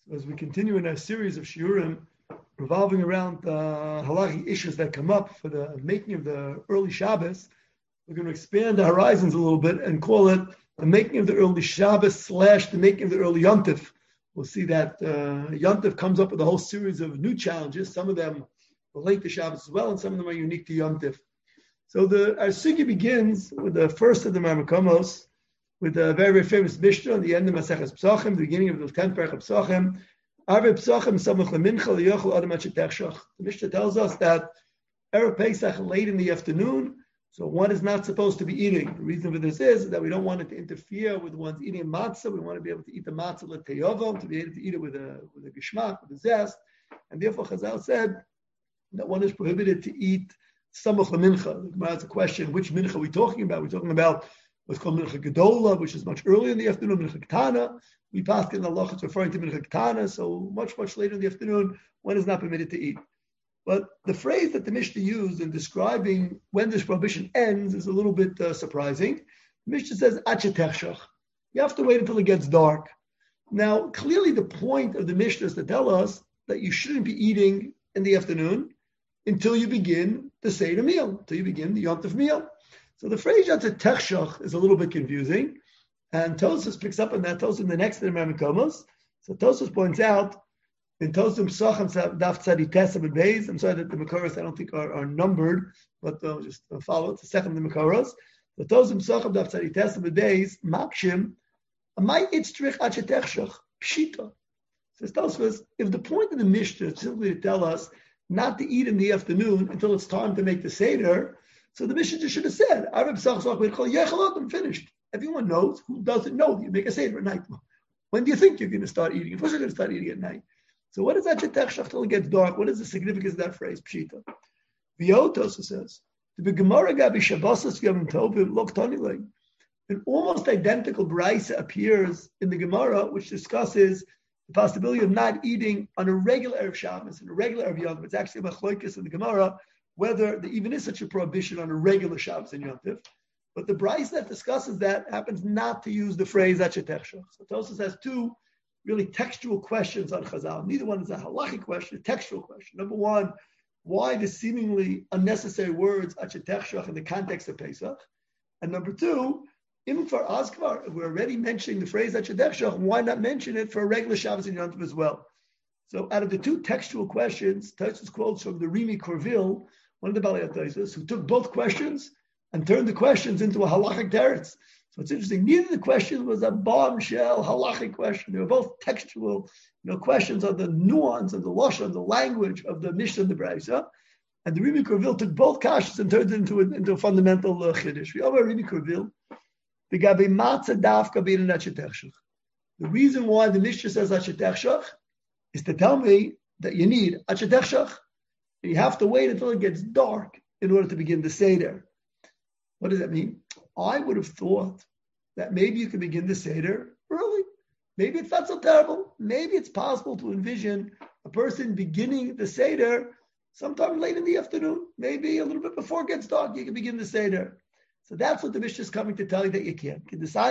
As we continue in our series of shiurim revolving around halachic issues that come up for the making of the early Shabbos, we're going to expand the horizons a little bit and call it the making of the early Shabbos / the making of the early Yom Tov. We'll see that Yom Tov comes up with a whole series of new challenges. Some of them relate to Shabbos as well, and some of them are unique to Yom Tov. So our sugi begins with the first of the Marmakomos, with a very, very famous Mishnah at the end of Maseches Pesachim, the beginning of the 10th parak of Pesachim. Arve Pesachim samach lemincha liyochel adam at shetechshach. The Mishnah tells us that Erev Pesach late in the afternoon, so one is not supposed to be eating. The reason for this is that we don't want it to interfere with one's eating matzah. We want to be able to eat the matzah l'teyovo, to be able to eat it with a geshmak, with a zest. And therefore Chazal said that one is prohibited to eat samach lemincha. The Gemara has a question, which mincha are we talking about? We're talking about what's called Mincha Gedola, which is much earlier in the afternoon, Mincha Ketana. We passed in Allah, it's referring to Mincha Ketana, so much, much later in the afternoon, one is not permitted to eat. But the phrase that the Mishnah used in describing when this prohibition ends is a little bit surprising. The Mishnah says, Achetechshach. You have to wait until it gets dark. Now, clearly the point of the Mishnah is to tell us that you shouldn't be eating in the afternoon until you begin the Seder meal, until you begin the Yom Tov meal. So the phrase Achetechshach is a little bit confusing, and Tosfos picks up on that. Tosfos in the next of the Marmakomos. So Tosfos points out in Tosfos Pesachim Daf Tzadi Tesam and Beis. I'm sorry that the Makoros I don't think are numbered, but just follow it. The second of the Makoros. So Tosfos Pesachim Daf Tzadi Tesam and Beis Makshim Amay Itzrich Achetechshach Pshita. Says Tosfos, if the point of the Mishnah is simply to tell us not to eat in the afternoon until it's time to make the Seder, so the Mishnah just should have said, I'm finished. Everyone knows. Who doesn't know? You make a Seder at night. When do you think you're going to start eating? Of course you're going to start eating at night. So what is that Achetechshach till it gets dark? What is the significance of that phrase? Pshita. V'yotos says, to be Gemara Gabi Shabbos Yom Tovim Lok Tonilei. An almost identical brisa appears in the Gemara, which discusses the possibility of not eating on a regular Erev Shabbos and a regular Erev Yom Tov. It's actually a machlokes in the Gemara whether there even is such a prohibition on a regular Shabbos and Yom Tov. But the brisa that discusses that happens not to use the phrase Achetechshach. So Tosfos has two really textual questions on Chazal. Neither one is a halachic question, a textual question. Number one, why the seemingly unnecessary words Achetechshach in the context of Pesach? And number two, even for Azkvar, if we're already mentioning the phrase Achetechshach, why not mention it for a regular Shabbos and Yom Tov as well? So out of the two textual questions, Tosfos quotes from the Rimi Korvil, one of the Balei HaTosfos, who took both questions and turned the questions into a halachic teretz. So it's interesting. Neither of the questions was a bombshell halachic question. They were both textual, questions on the nuance of the lashon, the language of the Mishnah and the Brisa. And the Rimi Korvil took both kashas and turned it into a fundamental chiddush. We over Rimi Korvil, the gabi matzah dafka bein Achetechshach. The reason why the Mishnah says Achetechshach is to tell me that you need Achetechshach. You have to wait until it gets dark in order to begin the Seder. What does that mean? I would have thought that maybe you could begin the Seder early. Maybe it's not so terrible. Maybe it's possible to envision a person beginning the Seder sometime late in the afternoon, maybe a little bit before it gets dark, you can begin the Seder. So that's what the Mishnah is coming to tell you that you can't.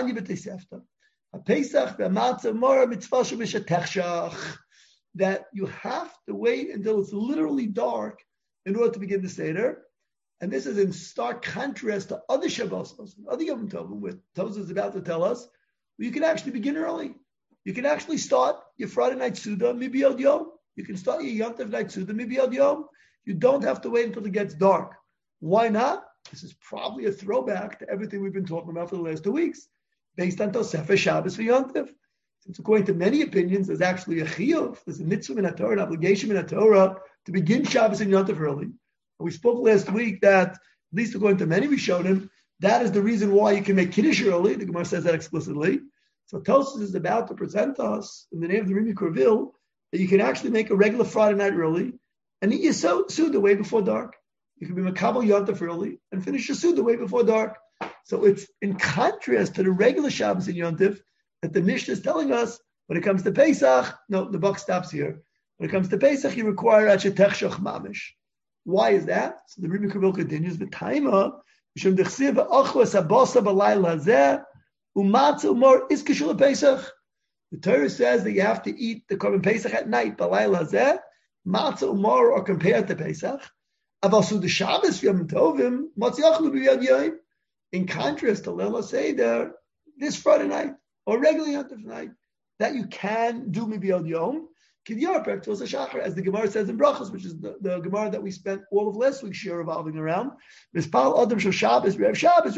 That you have to wait until it's literally dark in order to begin the Seder. And this is in stark contrast to other Shabbos, other Yom Tovim, where Tosfos is about to tell us, well, you can actually begin early. You can actually start your Friday night Suda, Mibiyod Yom. You can start your Yom Tov night Suda, Mibiyod Yom. You don't have to wait until it gets dark. Why not? This is probably a throwback to everything we've been talking about for the last 2 weeks, based on Tosefes Shabbos for Yom Tov. Since according to many opinions, there's actually a chiyuv, there's a mitzvah in the Torah, an obligation in the Torah to begin Shabbos and Yom Tov early. And we spoke last week that, at least according to many Rishonim, that is the reason why you can make Kiddush early. The Gemara says that explicitly. So Tosfos is about to present us, in the name of the Rimi Korvil, that you can actually make a regular Friday night early and eat your Suda way before dark. You can be Makabel Yom Tov early and finish your Suda way before dark. So it's in contrast to the regular Shabbos and Yom Tov that the Mishnah is telling us when it comes to Pesach, no, the buck stops here. When it comes to Pesach, you require Achetechshach Mamish. Why is that? So the Rimi Korvil continues, V'taima, Mishum Dechsiv V'achos Habosa B'layla Hazeh, Umatz Umor Iskeshul Pesach. The Torah says that you have to eat the Korban Pesach at night. Balayla hazeh, matzah umar are compared to Pesach. Avasu the Shabbos Yom Tovim, matziyachlu b'yad yom. In contrast to Leila Seder, this Friday night or regular Yom Tov night, that you can do b'yad yom. As the Gemara says in Brachos, which is the Gemara that we spent all of last week's year revolving around. The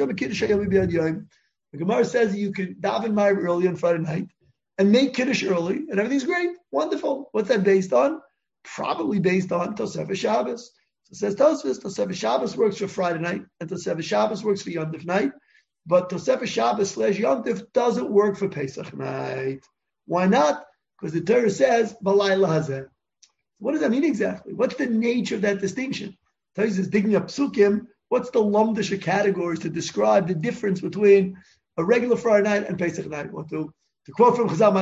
Gemara says you can daven Ma'ariv early on Friday night and make Kiddush early, and everything's great, wonderful. What's that based on? Probably based on Tosefes Shabbos. So says Tosefes Shabbos works for Friday night, and Tosefes Shabbos works for Yom Tov night, but Tosefes Shabbos / Yom Tov doesn't work for Pesach night. Why not? Because the Torah says, Balayla hazeh. What does that mean exactly? What's the nature of that distinction? Torah is digging up psukim. What's the lumdish categories to describe the difference between a regular Friday night and Pesach night? Well, to quote from Chazal,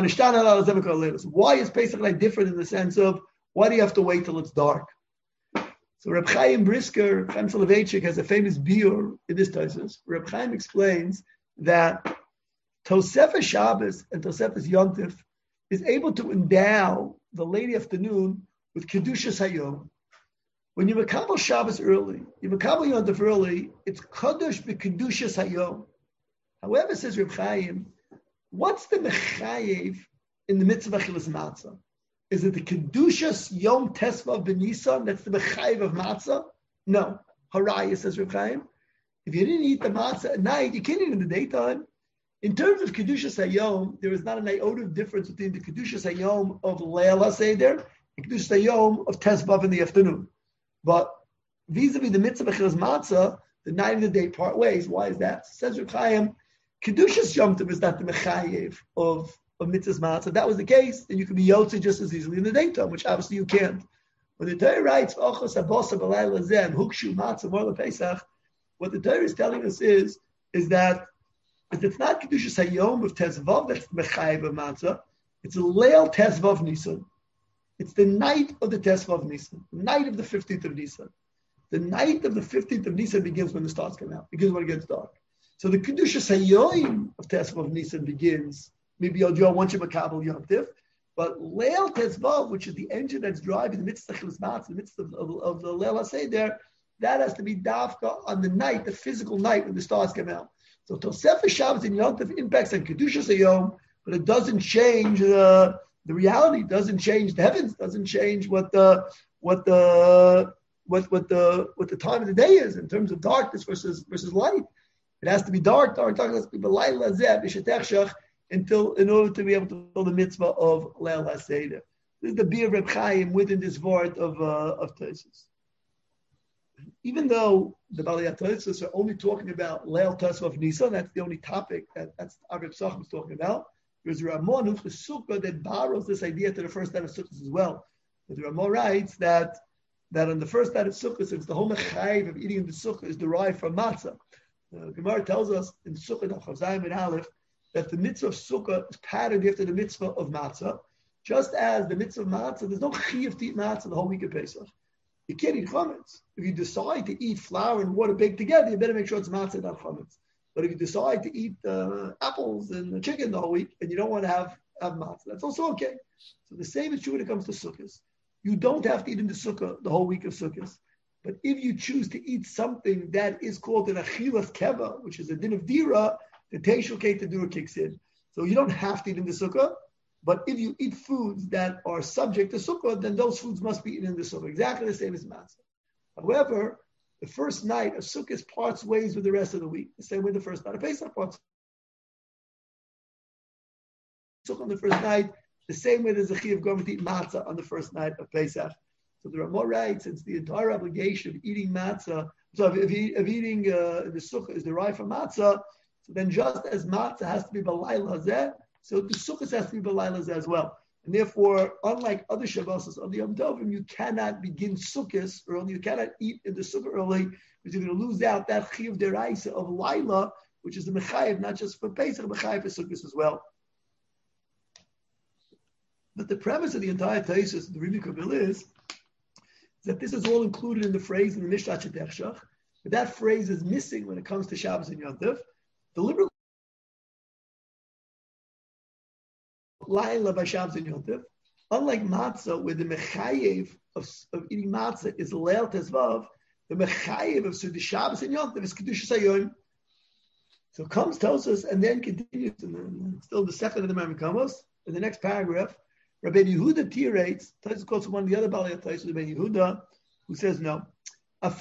why is Pesach night different in the sense of, why do you have to wait till it's dark? So Reb Chaim Brisker, Chaim Soloveitchik, has a famous biur in this Tosfos. Reb Chaim explains that Tosefes Shabbos and Tosefes Yom Tov is able to endow the late afternoon with Kedushas Hayom. When you makabel Shabbos early, you makabel Yom Tov early, it's Kadosh b'Kedushas Hayom. However, says Reb Chaim, what's the mechayev in the mitzvah achilas matzah? Is it the Kedushas Yom Tesvav b'Nisan that's the mechayev of matzah? No. Haraya, says Reb Chaim. If you didn't eat the matzah at night, you can't eat it in the daytime. In terms of Kedushas Hayom, there is not an iota of difference between the Kedushas Hayom of Leil HaSeder and Kedushas Hayom of Tesvav in the afternoon. But vis-a-vis the mitzvah Achilas Matzah, the night and the day part ways. Why is that? Says Reb Chaim, Kedushas Yom Tov is not the mechayev of mitzvahs Matzah. If that was the case, then you could be yotze just as easily in the daytime, which obviously you can't. When the Torah writes, Ochos Abosa B'Layla Zeh Hukshu Matzah Morla Pesach, what the Torah is telling us is that it's not Kedushas Hayom of Tesvav that's Mechayev of Matzah. It's a Leil Tesvav Nisan. It's the night of the Tesvav Nisan, the night of the 15th of Nisan. The night of the 15th of Nisan begins when the stars come out, begins when it gets dark. So the Kedushas Hayom of Tesvav Nisan begins, maybe once you makabel Yom Tiv, but Leil Tesvav, which is the engine that's driving the mitzvah Chilas Matzah, the mitzvah of the Leil HaSeder, that has to be dafka on the night, the physical night when the stars come out. So Tosefes Shabbos and Yom Tov impacts on Kedushas Hayom, but it doesn't change the reality. Doesn't change the heavens. Doesn't change what the time of the day is in terms of darkness versus light. It has to be dark. Has to be b'layla zeh b'shetechshach until in order to be able to fulfill the mitzvah of Leil HaSeder. This is the Bir Reb Chaim within this word of Tosfos. Even though the Balei HaTosfos are only talking about Leil Tesvav Nisan, that's the only topic that's Arab Sachem is talking about. There's a Ramon who's the Sukkah that borrows this idea to the first night of Sukkot as well. But the Ramon writes that on the first night of Sukkot, since the whole mechayev of eating in the Sukkah is derived from matzah, the Gemara tells us in Sukkah of Chazayim and Aleph that the mitzvah of Sukkah is patterned after the mitzvah of matzah, just as the mitzvah of matzah, there's no chiyuv to eat matzah the whole week of Pesach. You can't eat chametz. If you decide to eat flour and water baked together, you better make sure it's matzah, not chametz. But if you decide to eat apples and chicken the whole week and you don't want to have matzah, that's also okay. So the same is true when it comes to sukkahs. You don't have to eat in the sukkah the whole week of sukkahs. But if you choose to eat something that is called an achilas keva, which is a din of dira, the teishul ketadura kicks in. So you don't have to eat in the sukkah. But if you eat foods that are subject to sukkah, then those foods must be eaten in the sukkah. Exactly the same as matzah. However, the first night of sukkah parts ways with the rest of the week. The same way the first night of Pesach parts sukkah on the first night. The same way there's a chiyuv going to eat matzah on the first night of Pesach. So there are more rights, since the entire obligation of eating matzah, so if eating the sukkah is derived from matzah, so then just as matzah has to be b'layla hazeh, so the sukkah has to be b'layla hazeh as well. And therefore, unlike other Shabbos of the Yom Tovim, you cannot begin sukkahs early, you cannot eat in the sukkah early, because you're going to lose out that chiyuv deraisa of layla, which is the mechayev, not just for Pesach, mechayev for sukkahs as well. But the premise of the entire Tosfos of the Rebbe Kabbalah is that this is all included in the phrase in the Mishnah Shetechshach, but that phrase is missing when it comes to Shabbos and Yom Tov. Deliberately laila by Shabbos and Yom Tov. Unlike matzah, where the mechayev of eating matzah is leil tezvav, the mechayev of Suda Shabbos and Yom Tov is Kedushas Hayom. So comes Tosas and then continues, and then still the second of the Mamikamos, in the next paragraph, Rabbi Yehuda tirates, Tosas quotes one of the other Balei Tosas, Rabbi Yehuda, who says no. It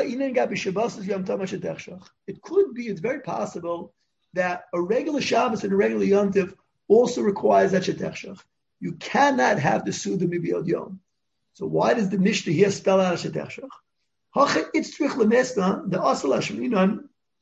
could be, it's very possible that a regular Shabbos and a regular Yom Tov also requires that Shetechshach. You cannot have the Suda Mibiyod Yom. So why does the Mishnah here spell out a Shetechshach? The Asal Hashminon,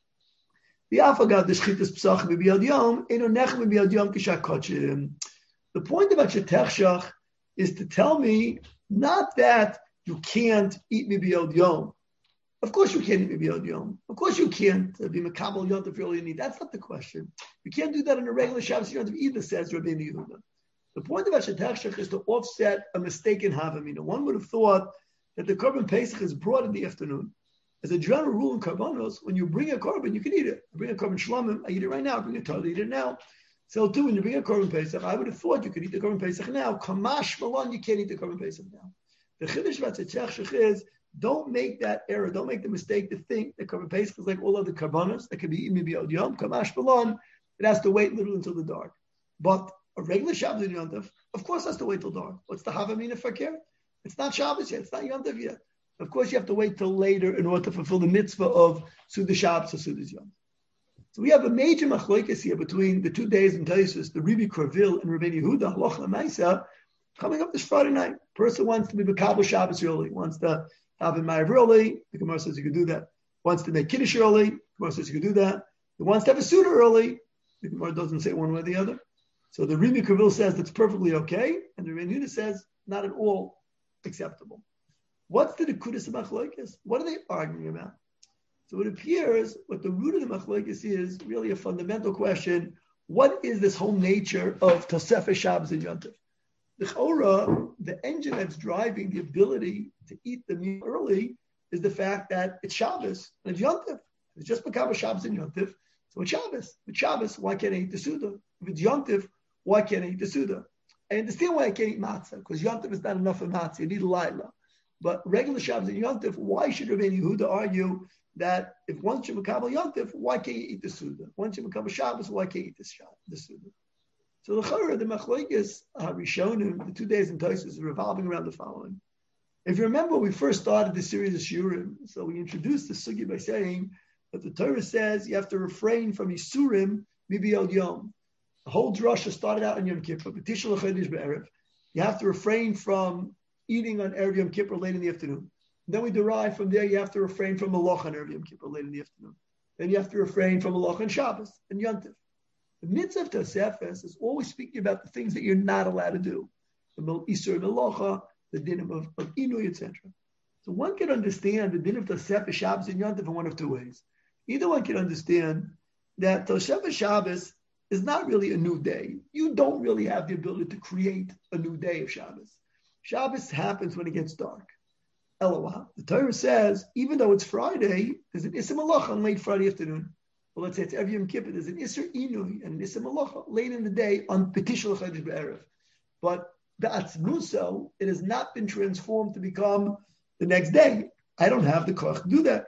the Afagad, the Shchitas Psach Mibiyod Yom, Eno Nech Mibiyod Yom Kishak Kochim. The point about Shetechshach is to tell me not that you can't eat Mibiyod Yom. Of course you can't eat Mibiyod Yom. Of course you can't be Makabal Yom Tov early in the eat. That's not the question. You can't do that in a regular Shabbos Yom Tov either, says Rabbi Yehuda. The point about Shetechshach is to offset a mistaken Havamina. One would have thought that the Korban Pesach is brought in the afternoon. As a general rule in Karbanos, when you bring a Korban, you can eat it. You bring a Korban Shlomim, I eat it right now. Bring a Torah, eat it now. So too, when you bring a Korban Pesach, I would have thought you could eat the Korban Pesach now. Kamash Malon, you can't eat the Korban Pesach now. The Chiddush about Shetechshach is, don't make that error. Don't make the mistake to think that Korban Pesach is like all other Karbanos that can be eaten maybe Od Yom. Kamash Malon, it has to wait a little until the dark. But a regular Shabbos and Yom Tov, of course, has to wait till dark. What's the Havamina Fakir? It's not Shabbos yet. It's not Yom Tov yet. Of course, you have to wait till later in order to fulfill the mitzvah of Suda Shabbos or Suda Yom. So we have a major machlokes here between the 2 days in Tosfos, the Rebbe Korvil and Rabbi Yehuda, Haloch Lamaisa, coming up this Friday night. Person wants to be Makabel Shabbos early, wants to have a Ma'av early. The Gemara says you can do that. Wants to make Kiddush early. The Gemara says you can do that. He wants to have a Suda early. The Gemara doesn't say one way or the other. So the Rebbe Korvil says that's perfectly okay, and the Rebbe Yehuda says not at all acceptable. What's the Nekudas of Machlokes? What are they arguing about? So it appears what the root of the Machlokes is really a fundamental question. What is this whole nature of Tosefes Shabbos and Yom Tov? The Chora, the engine that's driving the ability to eat the meal early is the fact that it's Shabbos and it's Yom Tov. It's just become a Shabbos and Yom Tov, so it's Shabbos. With Shabbos, why can't I eat the Suda? If it's Yom Tov, why can't I eat the Suda? I understand why I can't eat matzah, because Yom Tov is not enough of matzah. You need a laila. But regular Shabbos and Yom Tov, why should Rabbi Yehuda argue that if once you Makabel Yom Tov, why can't you eat the Suda? Once you Makabel Shabbos, why can't you eat the Suda? So the Chora, the Machlokes Rishonim, the 2 days in Tosfos, is revolving around the following. If you remember, we first started the series of Shiurim, so we introduced the Sugi by saying that the Torah says you have to refrain from Yisurim Mibiyod Yom. The whole drasha started out in Yom Kippur, B'Tishul Chodesh Be'erev. You have to refrain from eating on Erev Yom Kippur late in the afternoon. Then we derive from there, you have to refrain from Malach on Erev Yom Kippur late in the afternoon. Then you have to refrain from Malach on Shabbos and Yom Tov. The mitzvah of Tosefes is always speaking about the things that you're not allowed to do. The Isur Melacha, the din of Inui, etc. So one can understand the din of Tosefes Shabbos and Yom Tov in one of two ways. Either one can understand that Tosefes Shabbos is not really a new day. You don't really have the ability to create a new day of Shabbos. Shabbos happens when it gets dark. Eloah. The Torah says, even though it's Friday, there's an Issa Malacha on late Friday afternoon. Well, let's say it's Erev Yom Kippur. There's an Isser Inui and an Issa Malacha late in the day on Petishul Chodesh Be'erev. But Ba'atzmuso, it has not been transformed to become the next day. I don't have the koch to do that.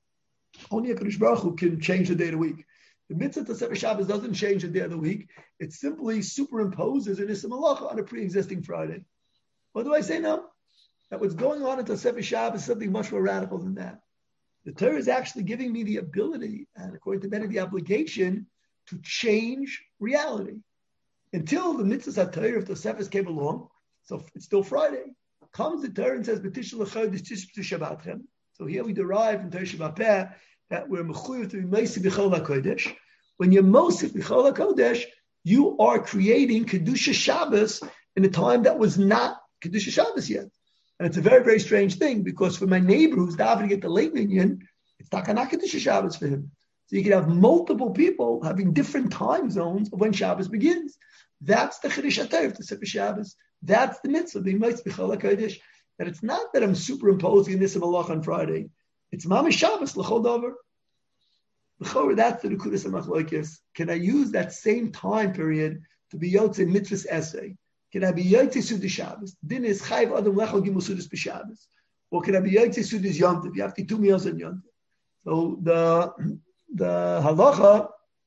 Only HaKadosh Baruch Hu can change the day of the week. The mitzvah Tosefes Shabbos doesn't change the day of the week. It simply superimposes an Issa Malacha on a pre-existing Friday. What do I say now? That what's going on in Tosefes Shabbos is something much more radical than that. The Torah is actually giving me the ability, and according to many, the obligation to change reality. Until the mitzvah Torah of Tosefes came along, so it's still Friday. Comes the Torah and says, "B'tishul Chodesh Tishb'tu Shabbatchem." So here we derive in Torah Shabbat Peh that we're mechuyev to be Mosif B'chol HaKodesh. When you're Mosif B'chol HaKodesh, you are creating Kedusha Shabbos in a time that was not Kedusha Shabbos yet. And it's a very, very strange thing, because for my neighbor who's davening at the late minyan, it's not Kedusha Shabbos for him. So you can have multiple people having different time zones of when Shabbos begins. That's the Chiddush HaTorah of Tosefes Shabbos. That's the mitzvah, being Mosif B'chol HaKodesh. That it's not that I'm superimposing this Malach on Friday. It's Mamish Shabbos l'chol davar. That's the Nekudas HaMachlokes. Can I use that same time period to be Yotze Mitzvah's essay? Can I be Yotze Sudas Shabbos? Din is Chayv Adam Lechol Gimel Sudas B'Shabbos. Or can I be Yotze Sudas Yontif? You have to eat 2 meals on Yontif. So the halacha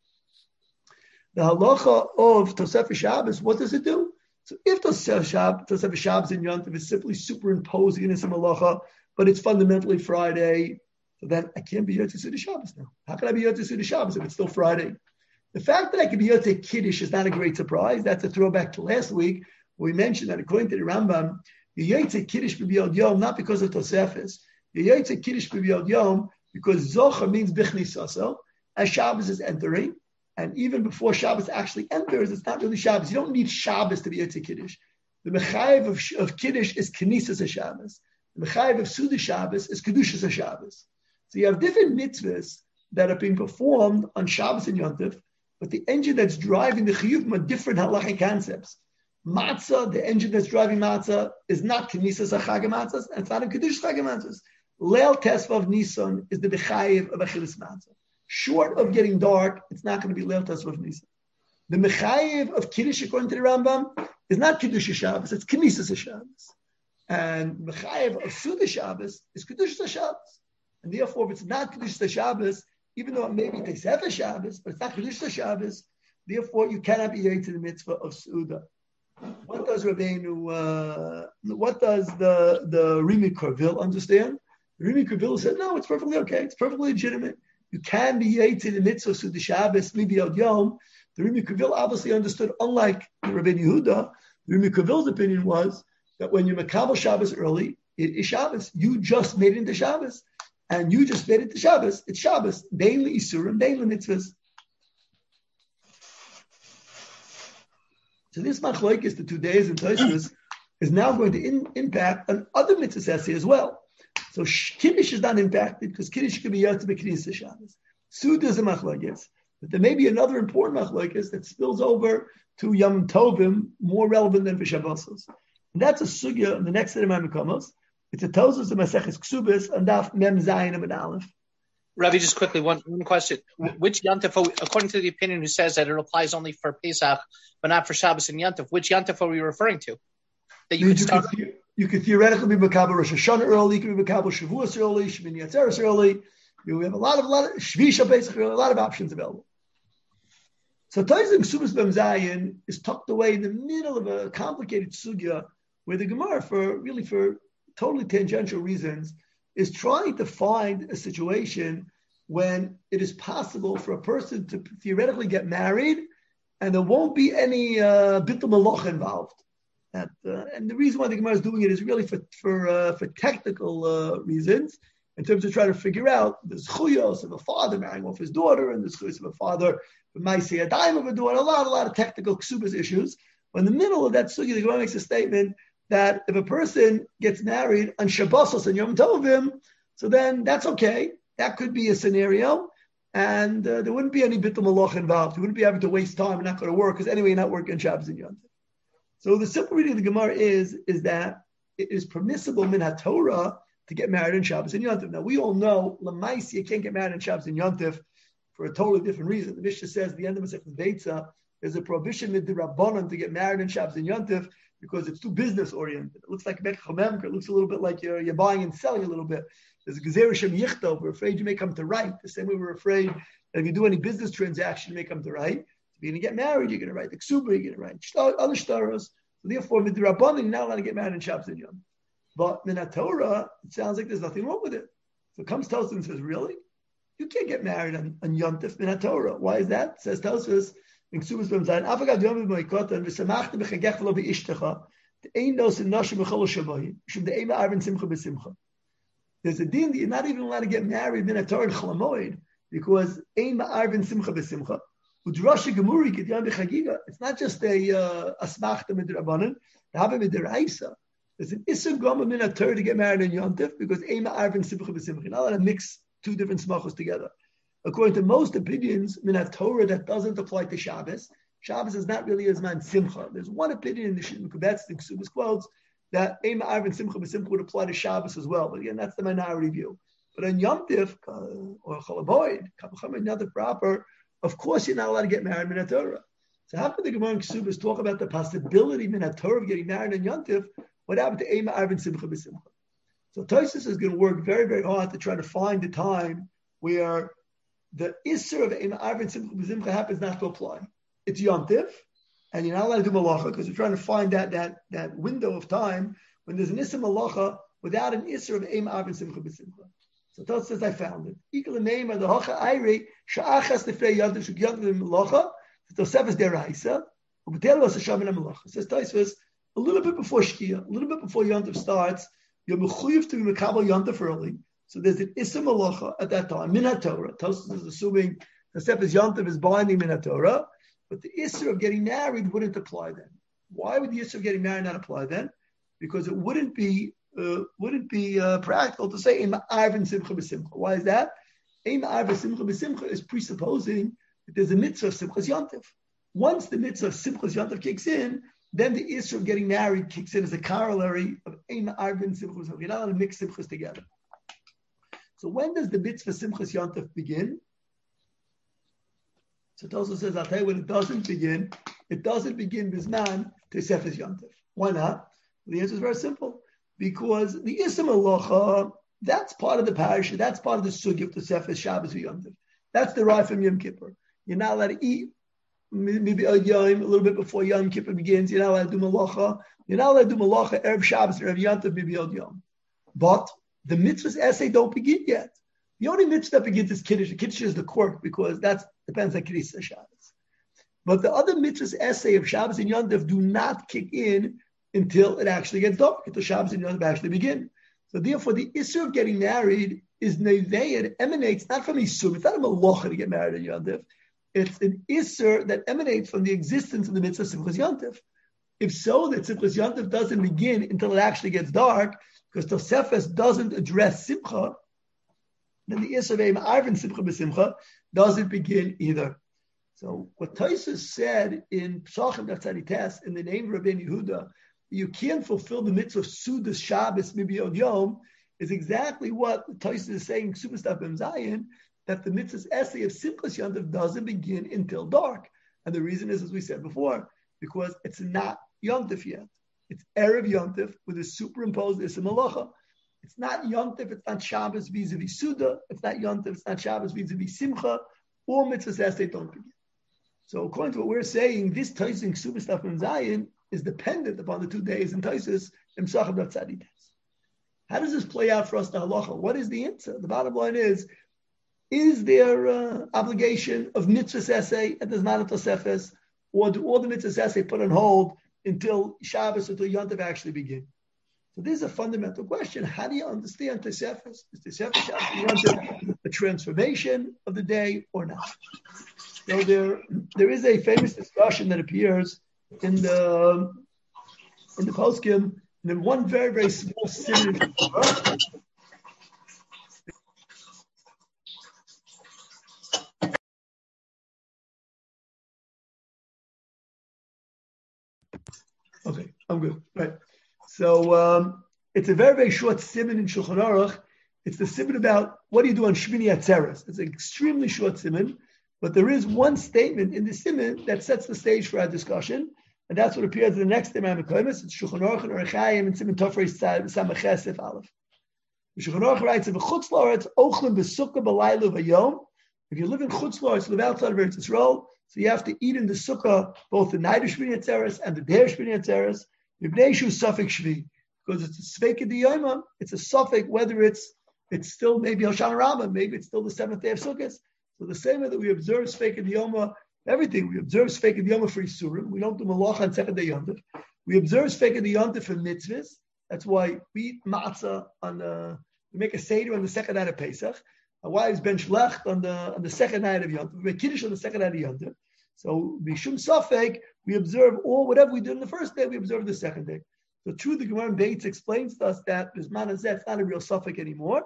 of Tosefes Shabbos, what does it do? So if Tosefes Shabbos and Yontif is simply superimposing in some halacha, but it's fundamentally Friday, so then I can't be Yotze Sudas Shabbos now. How can I be Yotze Sudas Shabbos if it's still Friday? The fact that I can be Yotze Kiddush is not a great surprise. That's a throwback to last week, where we mentioned that according to the Rambam, you Yotze Kiddush b'Yod Yom not because of Tosefes. You Yotze Kiddush b'Yod Yom because Zocha means Bichnisaso, as Shabbos is entering. And even before Shabbos actually enters, it's not really Shabbos. You don't need Shabbos to be Yotze Kiddush. The Mechayev of Kiddush is Knesses Shabbos. The Mechayev of Suda Shabbos is Kedushas Shabbos. So you have different mitzvahs that are being performed on Shabbos and Yontif, but the engine that's driving the Chiyuvim are different halachic concepts. Matzah, the engine that's driving Matzah, is not Knesses Chag Matzahs, and it's not a Kedushas Chag Matzahs. Leil Tesvav Nisan is the Mechayev of Achilas Matzah. Short of getting dark, it's not going to be Leil Tesvav Nisan. The Mechayev of Kiddush, according to the Rambam, is not Kiddush Shabbos, it's Knesses Shabbos. And Mechayev of Suda Shabbos is Kedushas Shabbos. And therefore, if it's not Kedushas Shabbos, even though it may be Tosefes Shabbos, but it's not Kedushas Shabbos, therefore you cannot be yet to the mitzvah of Suda. What does Rabbeinu, what does the Rimi Korvil understand? The Rimi Korvil said, no, it's perfectly okay. It's perfectly legitimate. You can be yet to the mitzvah of Suda Shabbos, maybe Yod Yom. The Rimi Korvil obviously understood, unlike Rabbeinu Yehuda, the Rimi Korvil's opinion was that when you Makabel Shabbos early, it is Shabbos. You just made it into Shabbos. And you just made it to Shabbos. It's Shabbos. Daily Isurim, daily mitzvahs. So this machlokes, the 2 days in Tosfos, is now going to impact on other mitzvahs as well. So Kiddush is not impacted because Kiddush can be Yotze B'Knesses Shabbos. Suda is a machlokes. But there may be another important machlokes that spills over to Yom Tovim, more relevant than for Shabbosos. And that's a sugya in the next set of Mamikomos. It's a Tosfos of Maseches Ksubis and Daf Mem Zayin of an Aleph. Rabbi, just quickly, one question. Which Yantif, according to the opinion who says that it applies only for Pesach, but not for Shabbos and Yantif, which Yantif are we referring to? That you could theoretically be Makabel Rosh Hashanah early, you could be Makabel Shavuos early, Shemini Atzeres early. We have a lot of Shvisha Pesach early, a lot of options available. So Tosfos Ksubis Mem Zayin is tucked away in the middle of a complicated sugya where the Gemara, for totally tangential reasons, is trying to find a situation when it is possible for a person to theoretically get married and there won't be any bitul malach involved. And the reason why the Gemara is doing it is really for technical reasons, in terms of trying to figure out the zchuyos of a father marrying off his daughter and the zchuyos of a father for ma'aseh adayim of a daughter, a lot of technical ksubas issues. But in the middle of that sugya, the Gemara makes a statement that if a person gets married on Shabbosos and Yom Tovim, so then that's okay. That could be a scenario, and there wouldn't be any bitul malach involved. You wouldn't be having to waste time and not going to work, because anyway, you're not working on Shabbos and Yom Tov. So the simple reading of the Gemara is that it is permissible min haTorah to get married on Shabbos and Yom Tov. Now, we all know, Lamaisi, you can't get married on Shabbos and Yom Tov for a totally different reason. The Mishnah says at the end of Masechet Beitza, there's a prohibition with the Rabbanon to get married on Shabbos and Yom Tov, because it's too business oriented. It looks like Mekach Memker. It looks a little bit like you're buying and selling a little bit. There's a Gezer Shem Yichtov. We're afraid you may come to write. The same way we're afraid that if you do any business transaction, you may come to write. If you're going to get married, you're going to write the Ksuba, you're going to write other shtaros. So therefore, with the Rabbanon, you're not allowed to get married in Shabbos and Yom. But in Torah, it sounds like there's nothing wrong with it. So comes Tosfos and says, really? You can't get married on Yom Tov in Torah. Why is that? Says Tosfos, in Ksubas B'm Zayin, Afagad Yom B'moikotan, V'samachta B'chagech V'lo B'ishtecha, There's a din that you're not even allowed to get married in a Torah Chalamoid because ein ma'arvin simcha b'simcha. Udrasha gemuri k'dyan b'chagiga. It's not just a asmachta midrabanan. The haba midraisa. There's an issur goma min a Torah to get married in Yom Tov because ein ma'arvin simcha b'simcha. You're not allowed to mix two different smachos together. According to most opinions, min a Torah that doesn't apply to Shabbos. Shabbos is not really as man simcha. There's one opinion in the Shittim Kubetz, the Ksubas quotes, that Ein Ma'arvin Simcha B'Simcha would apply to Shabbos as well. But again, that's the minority view. But on Yom Tiv, or Cholaboid, Kabbalah, not the proper, of course you're not allowed to get married in a Torah. So how could the Gemara in Ksubas talk about the possibility min Torah of getting married in Yontif? What happened to Eima Arvin Simcha B'Simcha? So Tosfos is going to work very, very hard to try to find a time where the Isser of Eima Arvin Simcha B'Simcha happens not to apply. It's Yontif, and you're not allowed to do Malacha because we're trying to find that window of time when there's an Isser Malacha without an Isser of Eima Arvin Simcha B'Simcha. So Tosfos says, I found it. Equal name of the Hacha Ayre Sha'achas Nefrei Yontif Shuk Malacha. Tosefes deraisa, u'b'telo Hashem in Malacha. Says Tosfos, a little bit before Shkia, a little bit before Yontif starts, you're mechuyev to be mekabel Yontif early. So there's an Issa Malacha at that time, min HaTorah. Tosfos is assuming Tosefes Yontif is binding min HaTorah, but the Issa of getting married wouldn't apply then. Why would the Issa of getting married not apply then? Because it wouldn't be practical to say Eima Arvin Simcha B'Simcha. Why is that? Eima Arvin Simcha B'Simcha is presupposing there's a mitzvah of Simchas Yontif. Once the mitzvah of Simchas Yontif kicks in, then the issue of getting married kicks in as a corollary of Eima Arvin Simchas Yontif. You're not allowed to mix Simchas together. So when does the mitzvah Simchas Yontif begin? So Tosfos says, I'll tell you when it doesn't begin. It doesn't begin Bizman Tosefes Yontif. Why not? The answer is very simple. Because the Isam Alocha, that's part of the parasha, that's part of the sugya of Tosefes Shabbos Yontif. That's derived from Yom Kippur. You're not allowed to eat maybe a little bit before Yom Kippur begins. You're not allowed to do malacha. You're not allowed to do malacha Erev Shabbos or Erev Yontif maybe Yom. But the mitzvahs essay don't begin yet. The only mitzvah that begins is Kiddush. The Kiddush is the quirk because that depends on Kiddush Shabbos. But the other mitzvahs essay of Shabbos and Yontif do not kick in until it actually gets dark, until Shabbos and Yontif actually begin. So therefore, the issue of getting married is nevei. It emanates not from Yisur. It's not a malacha to get married in Yontif. It's an Isser that emanates from the existence of the mitzvah Simchas Yontif. If so, that Simchas Yontif doesn't begin until it actually gets dark, because Tosefes doesn't address Simcha, then the Isser of Eima Arvin Simcha B'Simcha doesn't begin either. So what Tosfos said in Psachim Tes in the name of Rabbeinu Yehuda, you can't fulfill the mitzvah of Sudas Shabbos Mibiyod Yom, is exactly what Tosfos is saying, Superstar B'M Zayin, that the mitzvah's essay of Simchas Yontif doesn't begin until dark. And the reason is, as we said before, because it's not Yontif yet. It's Erev Yontif with a superimposed Issa Malacha. It's not Yontif, it's not Shabbos vis-a-vis Suda, it's not Yontif, it's not Shabbos vis-a-vis Simcha, all mitzvah's essay don't begin. So according to what we're saying, this Tosfos Superstar B'M Zayin is dependent upon the 2 days in Tosfos and Psachim Tes. How does this play out for us, the halacha? What is the answer? The bottom line is there obligation of mitzvahs essay at the Zman of Tosefes, or do all the mitzvahs essay put on hold until Shabbos, until Yontif actually begin? So this is a fundamental question. How do you understand Tosefes? Is Tosefes Shabbos Yontif a transformation of the day or not? So there is a famous discussion that appears in the poskim, and in one very, very small city. Okay, I'm good. Right. So it's a very, very short siman in Shulchan Aruch. It's the siman about what do you do on Shmini Atzeres. It's an extremely short siman, but there is one statement in the siman that sets the stage for our discussion, and that's what appears in the next Imam HaKoimus. It's Shulchan Aruch and Orach Chaim and Siman Tofrei Samach Sif Aleph. Shulchan Aruch writes, "If a chutz la'aretz ochlim b'sukkah b'laylu v'yom." If you live in chutz la'aretz, live outside of Eretz Yisrael, so you have to eat in the sukkah both the night of Shmini Atzeres and the day of Shmini Atzeres. Yibneishu suffik shvi, because it's a sveka diyoma. It's a suffix whether it's still maybe Hoshana Rabbah, maybe it's still the 7th day of Sukkot. So the same way that we observe sveka diyoma, everything we observe sveka diyoma for Yisurim. We don't do malacha on 2nd day Yontif. We observe sveka diyoma for mitzvahs. That's why we eat matzah we make a seder on the 2nd night of Pesach. Our wives bench lecht on the 2nd night of Yontif. We make kiddush on the 2nd night of Yontif. So mishum safek, we observe all whatever we did on the first day, we observe the 2nd day. So true, the Gemara in Beitz explains to us that Bisman Hazeh, it's not a real safek anymore.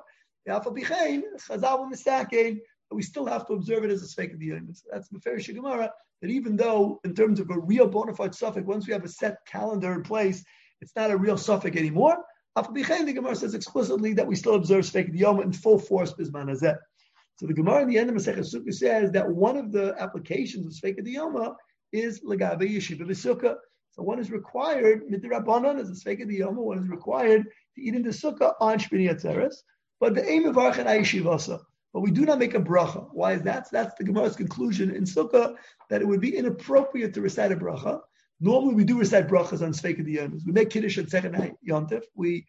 We still have to observe it as a sfeik of the Yom. So that's the Meferish Gemara, that even though in terms of a real bona fide safek, once we have a set calendar in place, it's not a real safek anymore. The Gemara says explicitly that we still observe sfeik of the Yom in full force Bisman Hazeh. So the Gemara in the end of Masechet Sukkah says that one of the applications of Sfeika Diyoma is Lagabe Yeshiva V'Sukkah. So one is required, Midrabanan, as a Sveika Diyoma, one is required to eat in the Sukkah on Shmini Atzeres, but the aim of Archan Ayeshivasa. But we do not make a bracha. Why is that? So that's the Gemara's conclusion in Sukkah, that it would be inappropriate to recite a bracha. Normally we do recite brachas on Sveika Diyomas. We make Kiddush at Second Yontif.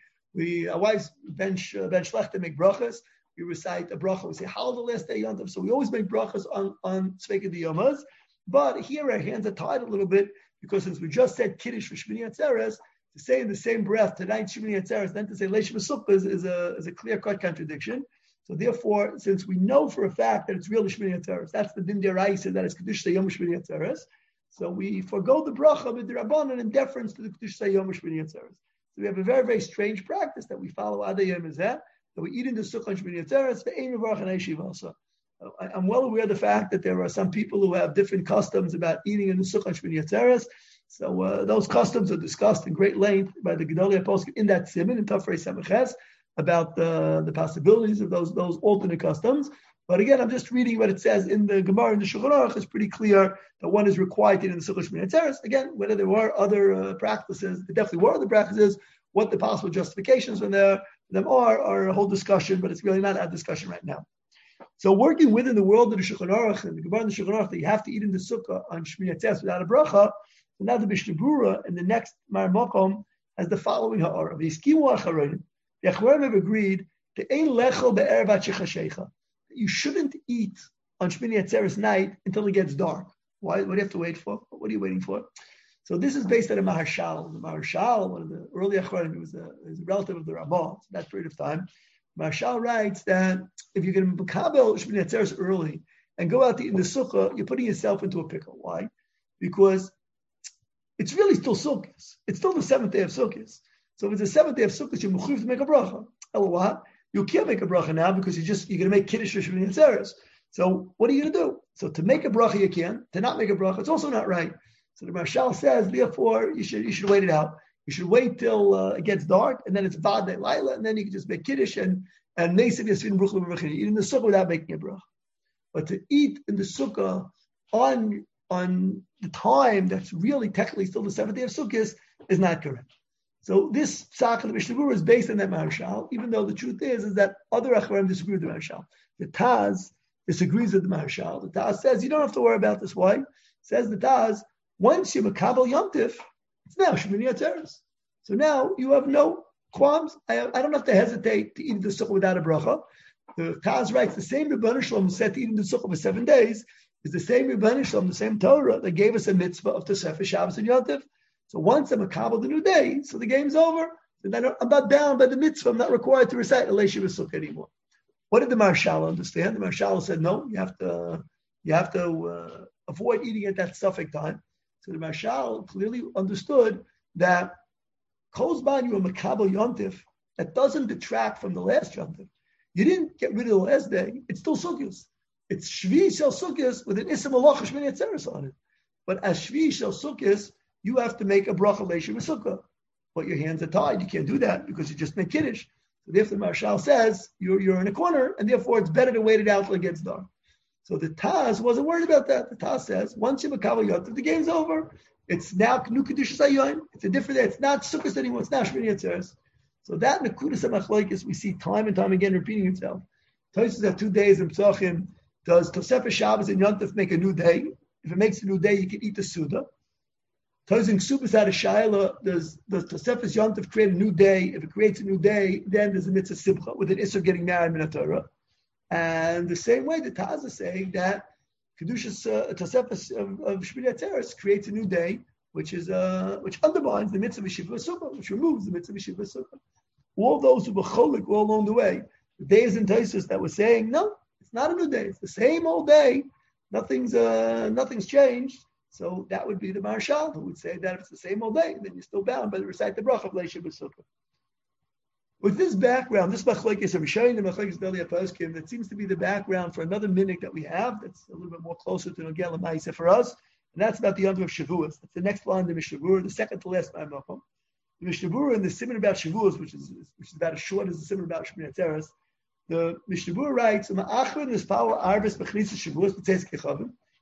Our wives bench Shlechter make brachas. We recite a bracha. We say, how the last day Yontif? So we always make brachas on Sveika Diyomas. But here our hands are tied a little bit, because since we just said Kiddush for Shmini Atzeres, to say in the same breath tonight Shmini Atzeres, then to say Leish V'Sukkah is a clear-cut contradiction. So therefore, since we know for a fact that it's real Shmini Atzeres, that's the Din Deraisa, that it's Kiddush Yom Shmini Atzeres, so we forego the bracha with the Rabbanan in deference to the Kiddush Yom Shmini Atzeres. So we have a very, very strange practice that we follow Ad Yom Hazeh, that we eat in the Sukkah on Shmini Atzeres, the Ein Mevarach and Yeshiva also. I'm well aware of the fact that there are some people who have different customs about eating in the Sukkah on Shmini Atzeres. So those customs are discussed in great length by the Gedolei HaPoskim in that Siman, in Tafrei Samaches, about the possibilities of those alternate customs. But again, I'm just reading what it says in the Gemara in the Shulchan Aruch. It's pretty clear that one is required to eat in the Sukkah Shmini Atzeres. Again, whether there were other practices, there definitely were other practices. What the possible justifications for them are a whole discussion, but it's really not a discussion right now. So working within the world of the Shulchan Aruch and the Gemara in the Shulchan Aruch that you have to eat in the Sukkah on Shmini Atzeres without a bracha, so now the Mishnah Berurah in the next Mar Makom has the following ha'ara. The Acharonim have agreed to ein lechel be'erev shechashecha. You shouldn't eat on Shmini Atzeres night until it gets dark. Why? What do you have to wait for? What are you waiting for? So this is based on a Maharshal. The Maharshal, one of the early Acharonim, he was a relative of the Ramah at that period of time. Maharshal writes that if you can makabel Shmini Atzeres early and go out to eat in the Sukkah, you're putting yourself into a pickle. Why? Because it's really still Sukkot. It's still the seventh day of Sukkot. So if it's the seventh day of Sukkot, you're mechuyev to make a bracha. What? You can't make a bracha now because you're going to make Kiddush for Shmini Atzeres. So what are you going to do? So to make a bracha you can. To not make a bracha, it's also not right. So the Marshal says, therefore, you should wait it out. You should wait till it gets dark, and then it's Vadei Laila, and then you can just make Kiddush and Neisiv Yasvin Bruchel B'Rachim. Eat in the Sukkah without making a bracha. But to eat in the Sukkah on the time that's really technically still the seventh day of Sukkot is not correct. So this psak of the Mishnah Berurah is based on that Maharshal, even though the truth is that other Acharonim disagree with the Maharshal. The Taz disagrees with the Maharshal. The Taz says you don't have to worry about this. Why? Says the Taz, once you makabel yomtiv, it's now Shmini Atzeres. So now you have no qualms. I don't have to hesitate to eat the sukkah without a bracha. The Taz writes the same Rebbeinu Shalom said to eat the sukkah for 7 days is the same Rebbeinu Shalom, the same Torah that gave us a mitzvah of Tosefes Shabbos and Yontif. So once I'm makabel the new day, so the game's over. So then I'm not bound by the mitzvah. I'm not required to recite a Leish V'Sukkah anymore. What did the Marshal understand? The Marshal said, no, you have to avoid eating at that suffix time. So the Marshal clearly understood that Kozban you a makabel yontif, that doesn't detract from the last yontif. You didn't get rid of the last day. It's still sukkos. It's shvi shel sukkos with an isim malacha shmini atzeres on it. But as shvi shel sukkos, you have to make a bracha leish v'sukkah. But your hands are tied. You can't do that because you just made kiddush. So therefore, the Marshal says you're in a corner, and therefore it's better to wait it out till it gets dark. So the Taz wasn't worried about that. The Taz says once you makabel yontif, the game's over. It's now new kedusha sayon. It's a different day. It's not sukkos anymore. It's now shmini atzeres. So that nekudas hamachloikis we see time and time again repeating itself. Tosfos have 2 days in Pesachim. Does Tosefes Shabbos and Yontif make a new day? If it makes a new day, you can eat the Suda. Tosfos in Ksubas had a shayla. Does Tosefes Yontif create a new day? If it creates a new day, then there's a mitzvah simcha with an issur getting married in Torah. And the same way, the Taz is saying that Kedushas Tosefes of Shmini Atzeres creates a new day, which undermines the mitzvah of Yeshiva Sukkah, which removes the mitzvah of Yeshiva Sukkah. All those who were cholik all along the way, the days in Tosfos that were saying, no, it's not a new day, it's the same old day, nothing's changed. So that would be the Marshal who would say that if it's the same old day, then you're still bound by the recite the bracha of Yeshiva Sukkah. With this background, this machlokes of Rishonim and machlokes Gedolei HaPoskim, that seems to be the background for another minute that we have. That's a little bit more closer to Nogel and Ma'aseh for us, and that's about the Yom Tov of Shavuos. That's the next line of the Mishnah Berurah, the second to last line of the Mishnah Berurah in the Siman about Shavuos, which is about as short as the Siman about Shmini Atzeres. The Mishnah Berurah writes,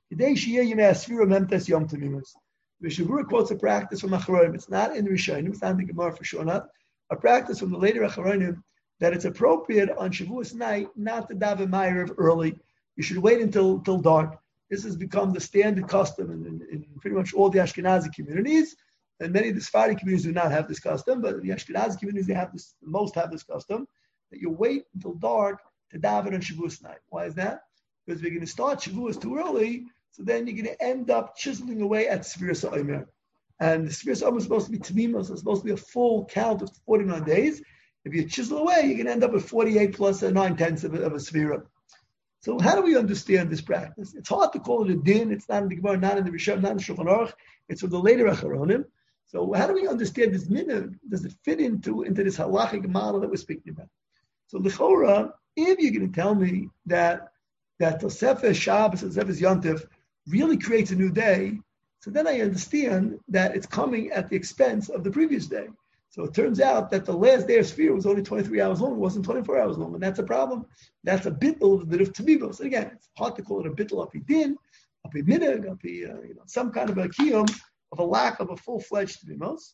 Today, Shia Yemei Asfira Memtes Yom Tamimus. Mishabura quotes a practice from Acharonim. It's not in the Rishonim, it's not in the Gemara for sure not. A practice from the later Acharonim that it's appropriate on Shavuos night not to daven Ma'ariv early. You should wait until dark. This has become the standard custom in pretty much all the Ashkenazi communities, and many of the Sephardi communities do not have this custom, but the Ashkenazi communities, most have this custom, that you wait until dark to daven on Shavuos night. Why is that? Because we're going to start Shavuos too early, so then you're going to end up chiseling away at Sfiras HaOmer. And the Sfiras HaOmer is supposed to be Tamimah, so it's supposed to be a full count of 49 days. If you chisel away, you're going to end up with 48 plus 9/10 of a Sfira. So how do we understand this practice? It's hard to call it a din. It's not in the Gemara, not in the Rishon, not in the Shulchan Aruch. It's from the later Acharonim. So how do we understand this minhag? Does it fit into this halachic model that we're speaking about? So l'chora, if you're going to tell me that Tosefes Shabbos and Tosefes Yontif really creates a new day, so then I understand that it's coming at the expense of the previous day. So it turns out that the last day of Sfira was only 23 hours long. It wasn't 24 hours long, and that's a problem. That's a bittul of the of Tamimos. Again, it's hard to call it a bittul api din, api minhag, api some kind of a kiyum of a lack of a full-fledged Tamimos.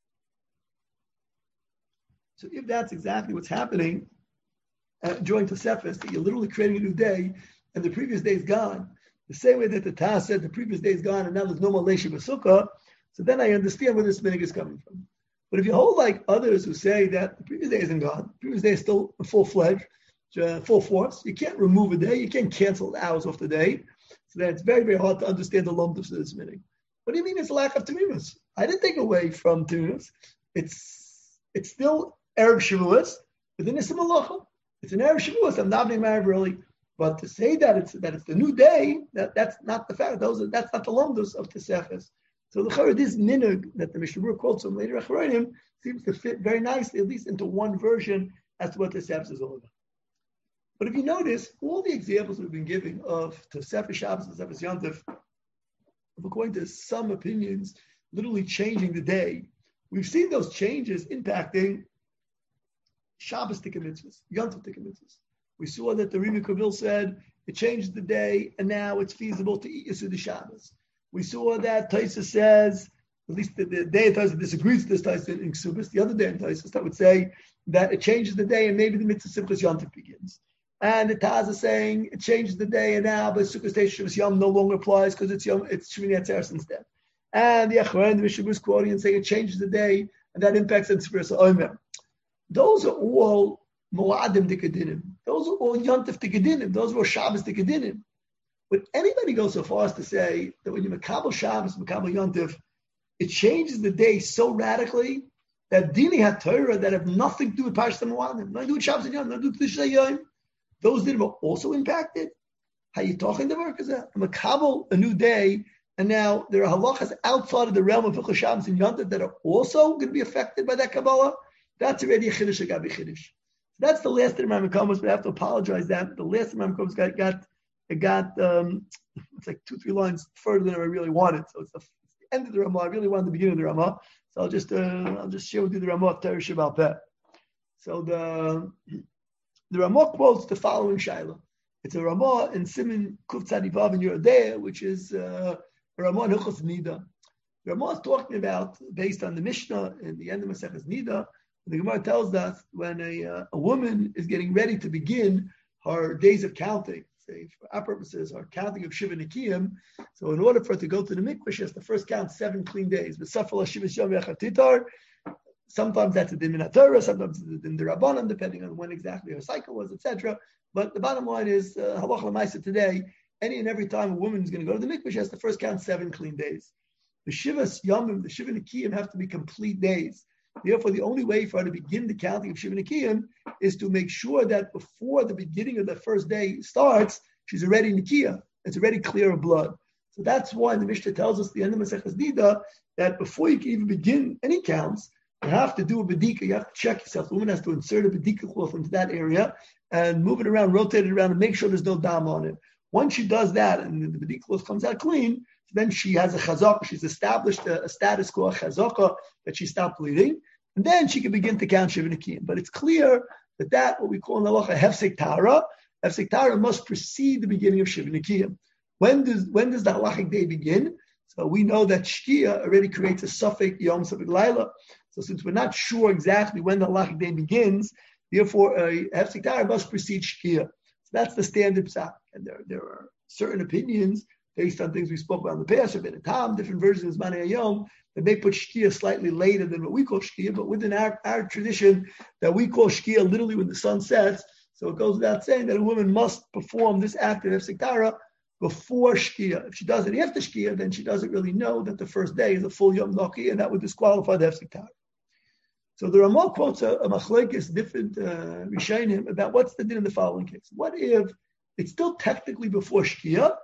So if that's exactly what's happening during Tosefes, that you're literally creating a new day, and the previous day is gone, the same way that the Taz said the previous day is gone, and now there's no more Leish B'Sukkah, so then I understand where this minhag is coming from. But if you hold like others who say that the previous day isn't gone, the previous day is still full-fledged, full force, you can't remove a day, you can't cancel the hours off the day, so then it's very, very hard to understand the lumdus of this minhag. What do you mean it's a lack of Tamimos? I didn't take away from Tamimos. It's still Erev Shavuos, but then it's a malacha. It's an Erev Shavuos, I'm davening Ma'ariv early. But to say that it's the new day, that's not the fact. That's not the lumdus of Tosefes. So the Chara, this minhag that the Mishnah Berurah quotes from later Acharonim seems to fit very nicely, at least into one version, as to what Tosefes is all about. But if you notice, all the examples we've been giving of Tosefes Shabbos and Tosefes Yontif, according to some opinions, literally changing the day, we've seen those changes impacting Shabbos Tikkun Mitzvahs, Yontif Tikkun Mitzvahs. We saw that the Rimi Kavil said it changed the day, and now it's feasible to eat Yisud Shabbos. We saw that Taisa says, at least the day of Taisa disagrees with this Taisa in Ksubis, the other day in Taisa that would say that it changes the day and maybe the Mitzvah Simchas Yontif begins. And the Taz is saying it changes the day and now, but Sukkot Shabbos Yom no longer applies because it's Shmini Atzeres instead. And the Acharon, the Mishnah was quoting and saying it changes the day and that impacts the Sfiras HaOmer. Those are all Moadim Dikadinim. Those are all Yontif Dikadinim. Those were Shabbos Dikadinim. But anybody goes so far as to say that when you Makabel Shabbos, Makabel Yontif, it changes the day so radically that Dini HaTorah that have nothing to do with Parshas Moadim, nothing to do with Shabbos and Yom, nothing to do with Tishrei Yom, those dinim are also impacted. How you talking to work? Is that Makabel a new day, and now there are halachas outside of the realm of Hilchos Shabbos and Yontif that are also going to be affected by that Kabbalah? That's already a Chiddush Agabi Chiddush. So that's the last of the Rambam Komas, but I have to apologize that the last of the Rambam Komas got it's like 2-3 lines further than I really wanted. So it's the end of the Ramah. I really wanted the beginning of the Ramah. So I'll just share with you the Ramah of Torah Sheba'al Peh. So the Ramah quotes the following Shaila. It's a Ramah in Siman Kuf Tzadi Vav in Yerodea, which is a Ramah in Hilchos Nida. The Ramah is talking about, based on the Mishnah in the end of Maseches Nida, the Gemara tells us when a woman is getting ready to begin her days of counting, say for our purposes, our counting of Shiva Nikiyim. So in order for her to go to the mikveh, she has to first count 7 clean days. Sometimes that's a din min Torah, sometimes it's a din d'Rabbanan, depending on when exactly her cycle was, etc. But the bottom line is, halacha l'maisa today, any and every time a woman is going to go to the mikveh, she has to first count 7 clean days. The Shivas Yomim, the Shiva Nikiyim have to be complete days. Therefore, the only way for her to begin the counting of Shiva Nikiyim is to make sure that before the beginning of the first day starts, she's already Nikiyah. It's already clear of blood. So that's why the Mishnah tells us, the end of Maseches Nida, that before you can even begin any counts, you have to do a bedika. You have to check yourself. The woman has to insert a bedika cloth into that area and move it around, rotate it around, and make sure there's no dam on it. Once she does that and the bedika cloth comes out clean, then she has a chazakah. She's established a status called chazakah that she stopped bleeding, and then she can begin to count Shiva Nikiyim. But it's clear that what we call in halacha hefsek tara must precede the beginning of Shiva Nikiyim. When does the halachic day begin? So we know that Shkia already creates a suffix Yom Suffix Laila. So since we're not sure exactly when the halachic day begins, therefore Hefsek Tara must precede Shkia. So that's the standard psak. And there are certain opinions based on things we spoke about in the past, or Tam, different versions of Zmanei Hayom, that may put Shkia slightly later than what we call Shkia, but within our tradition that we call Shkia literally when the sun sets. So it goes without saying that a woman must perform this act of Hefsek Tara before Shkia. If she does it after Shkia, then she doesn't really know that the first day is a full Yom Noki, and that would disqualify the Hefsek Tara. So there are more quotes, a machlekes, different Rishonim, about what's the din in the following case. What if it's still technically before Shkia,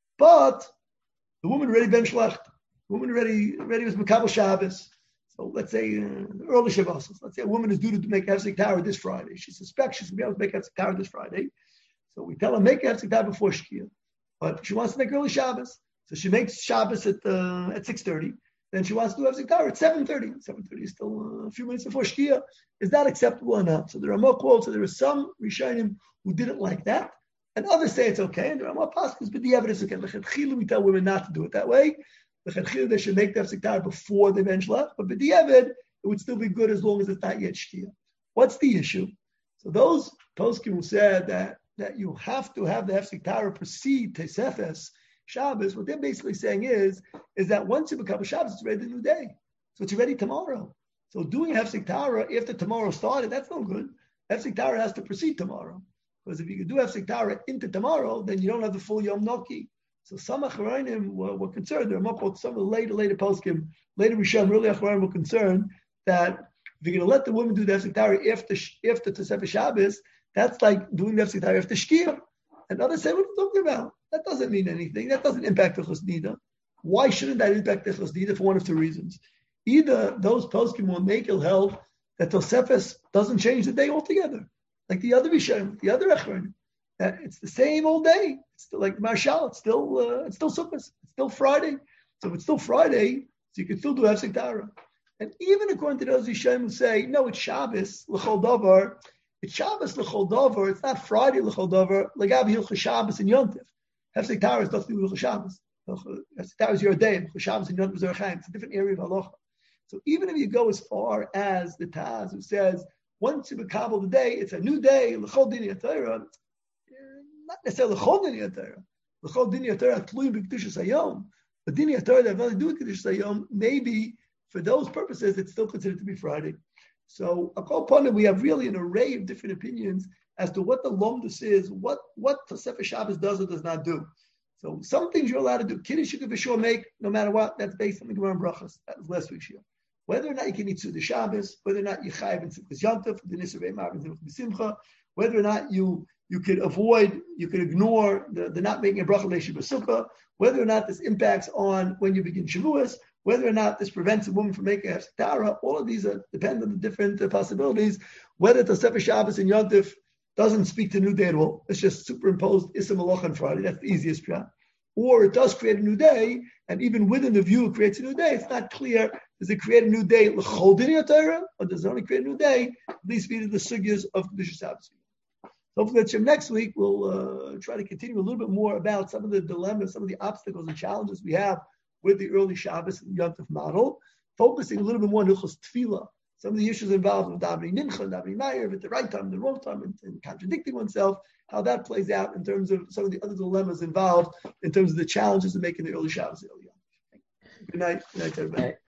but the woman already ben shlecht, the woman already was Mekabel Shabbos. So let's say early Shabbos. Let's say a woman is due to make Hefsek Tara this Friday. She suspects she's going to be able to make Hefsek Tara this Friday. So we tell her, make Hefsek Tara before Shkia. But she wants to make early Shabbos. So she makes Shabbos at 6:30. Then she wants to do Hefsek Tara at 7:30. 7:30 is still a few minutes before Shkia. Is that acceptable or not? So there are more quotes. So there are some Rishonim who didn't like that. And others say it's okay. And there are more passages, but the evidence is okay. We tell women not to do it that way. They should make the Hefsek Tara before they ben shlecht. But the evid, it would still be good as long as it's not yet Shkia. What's the issue? So those poskim who said that you have to have the Hefsek Tara precede Tesefes Shabbos, what they're basically saying is that once you become a Shabbos, it's ready the new day. So it's ready tomorrow. So doing Hefsek Tara after tomorrow started, that's no good. Hefsek Tara has to precede tomorrow. Because if you can do Hefsek Tara into tomorrow, then you don't have the full Yom Noki. So some Achronim were concerned, there are more some of the later poskim, later Rishon, really Achronim were concerned that if you're going to let the woman do the Hefsek Tara after Tesefes Shabbos, that's like doing the Hefsek Tara after Shkia. And others say, what are you talking about? That doesn't mean anything. That doesn't impact the Chosnida. Why shouldn't that impact the Chosnida? For one of two reasons. Either those poskim will make it held that Tosefes doesn't change the day altogether. Like the other Rishon, the other Echron. That it's the same old day. It's still like the Marshal. It's still Sukkot. It's still Friday. So if it's still Friday, so you can still do Hefsek Tara. And even according to those Rishon who say, no, it's Shabbos, l'chol davar. It's Shabbos l'chol davar. It's not Friday l'chol davar. L'gabi hilchos Shabbos and Yontif. Hefsek Tara is nothing to do with Shabbos. Hefsek Tara is your day. Shabbos and Yontif is Zerchaim. It's a different area of halacha. So even if you go as far as the Taz who says once you become the day, it's a new day. L'chol dini atayra. Not necessarily l'chol dini atayra. L'chol dini atayra tlui b'kedushas hayom. But dini atayra that have nothing to do with kedushas hayom, maybe for those purposes it's still considered to be Friday. So upon it, we have really an array of different opinions as to what the lomdus is, what Tosefes Shabbos does or does not do. So some things you're allowed to do. Kiddush you can for sure make, no matter what. That's based on the Gemara and Brachos. That was last week's year. Whether or not you can eat Suda Shabbos, whether or not you chayiv in Simchas Yontif, the Nisr Ve'emar in Simcha, whether or not you could avoid, you could ignore the not making a bracha leishi b'sukkah, whether or not this impacts on when you begin Shavuos, whether or not this prevents a woman from making a Hefsek Tara, all of these depend on the different possibilities. Whether Tosefes Shabbos and Yontif doesn't speak to new day at all, it's just superimposed Issa Malach on Friday, that's the easiest shot. Or it does create a new day, and even within the view it creates a new day, it's not clear, does it create a new day l'chol dini atayra, or does it only create a new day, at least via the sugyas of Kedushas Shabbos. Hopefully next week we'll try to continue a little bit more about some of the dilemmas, some of the obstacles and challenges we have with the early Shabbos and Yontif model, focusing a little bit more on Hilchos Tefillah, some of the issues involved with davening Mincha, davening Ma'ariv at the right time, the wrong time, and contradicting oneself, how that plays out in terms of some of the other dilemmas involved in terms of the challenges of making the early Shabbos. Good night. Good night, everybody.